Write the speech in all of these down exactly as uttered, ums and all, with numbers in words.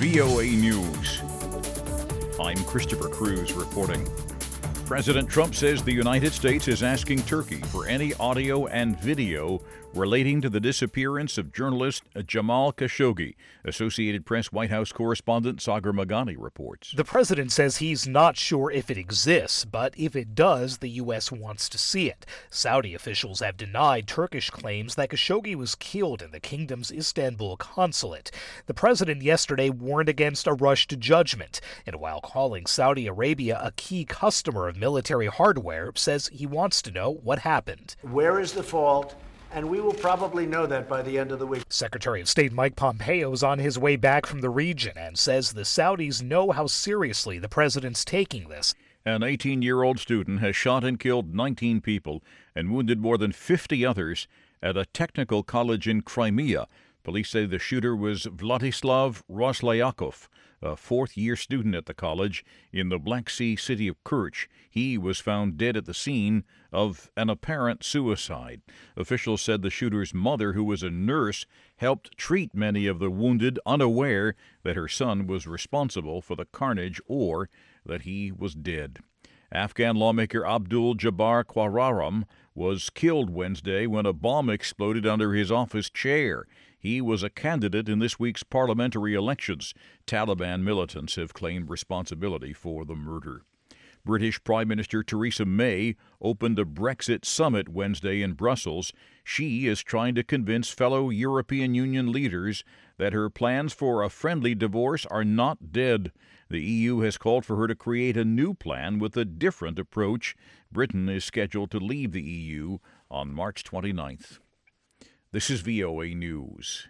V O A News. I'm Christopher Cruz reporting. President Trump says the United States is asking Turkey for any audio and video relating to the disappearance of journalist Jamal Khashoggi. Associated Press White House correspondent Sagar Meghani reports. The president says he's not sure if it exists, but if it does, the U S wants to see it. Saudi officials have denied Turkish claims that Khashoggi was killed in the kingdom's Istanbul consulate. The president yesterday warned against a rush to judgment, and while calling Saudi Arabia a key customer of military hardware, says he wants to know what happened. Where is the fault? And we will probably know that by the end of the week. Secretary of State Mike Pompeo is on his way back from the region and says the Saudis know how seriously the president's taking this. An eighteen-year-old student has shot and killed nineteen people and wounded more than fifty others at a technical college in Crimea. Police say the shooter was Vladislav Roslyakov, a fourth-year student at the college in the Black Sea city of Kerch. He was found dead at the scene of an apparent suicide. Officials said the shooter's mother, who was a nurse, helped treat many of the wounded, unaware that her son was responsible for the carnage or that he was dead. Afghan lawmaker Abdul Jabbar Quraram was killed Wednesday when a bomb exploded under his office chair. He was a candidate in this week's parliamentary elections. Taliban militants have claimed responsibility for the murder. British Prime Minister Theresa May opened a Brexit summit Wednesday in Brussels. She is trying to convince fellow European Union leaders that her plans for a friendly divorce are not dead. The E U has called for her to create a new plan with a different approach. Britain is scheduled to leave the E U on March twenty-ninth. This is V O A News.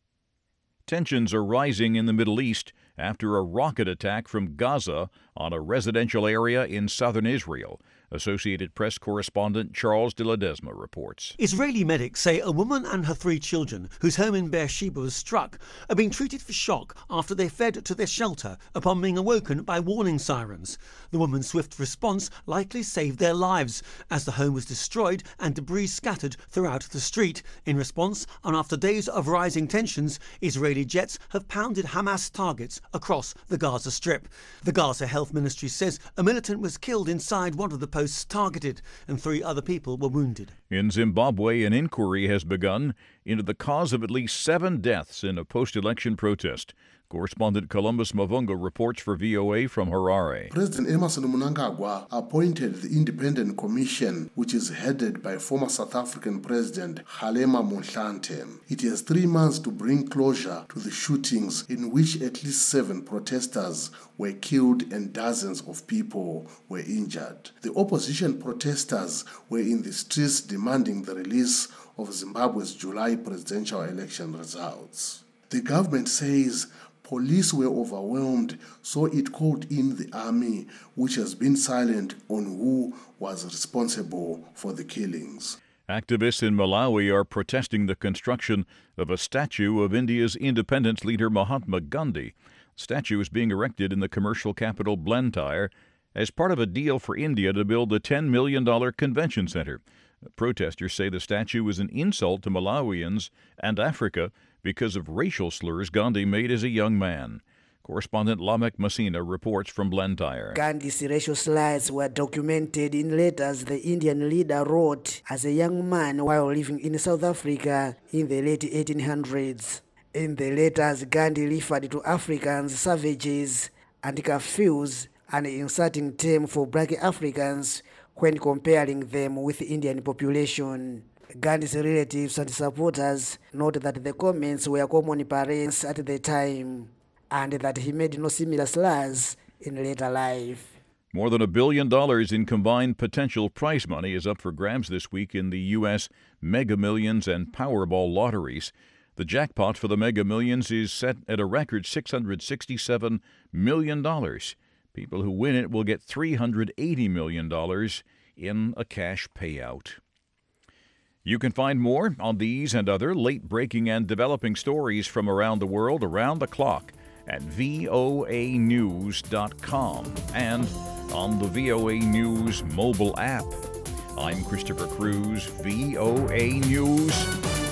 Tensions are rising in the Middle East after a rocket attack from Gaza on a residential area in southern Israel. Associated Press correspondent Charles de Ledesma reports. Israeli medics say a woman and her three children, whose home in Beersheba was struck, are being treated for shock after they fled to their shelter upon being awoken by warning sirens. The woman's swift response likely saved their lives, as the home was destroyed and debris scattered throughout the street. In response, and after days of rising tensions, Israeli jets have pounded Hamas targets across the Gaza Strip. The Gaza Health Ministry says a militant was killed inside one of the posts targeted, and three other people were wounded. In Zimbabwe, an inquiry has begun into the cause of at least seven deaths in a post-election protest. Correspondent Columbus Mavunga reports for V O A from Harare. President Emmerson Mnangagwa appointed the independent commission, which is headed by former South African President Kgalema Motlanthe. It has three months to bring closure to the shootings in which at least seven protesters were killed and dozens of people were injured. The opposition protesters were in the streets demanding the release of Zimbabwe's July presidential election results. The government says police were overwhelmed, so it called in the army, which has been silent on who was responsible for the killings. Activists in Malawi are protesting the construction of a statue of India's independence leader Mahatma Gandhi. The statue is being erected in the commercial capital Blantyre as part of a deal for India to build a ten million dollars convention center. Protesters say the statue is an insult to Malawians and Africa because of racial slurs Gandhi made as a young man. Correspondent Lamek Masina reports from Blantyre. Gandhi's racial slurs were documented in letters the Indian leader wrote as a young man while living in South Africa in the late eighteen hundreds. In the letters, Gandhi referred to Africans savages and curfews, an insulting term for black Africans when comparing them with the Indian population. Gandhi's relatives and supporters note that the comments were common parents at the time and that he made no similar slurs in later life. More than a billion dollars in combined potential prize money is up for grabs this week in the U S Mega Millions and Powerball lotteries. The jackpot for the Mega Millions is set at a record six hundred sixty-seven million dollars. People who win it will get three hundred eighty million dollars in a cash payout. You can find more on these and other late-breaking and developing stories from around the world around the clock at V O A news dot com and on the V O A News mobile app. I'm Christopher Cruz, V O A News.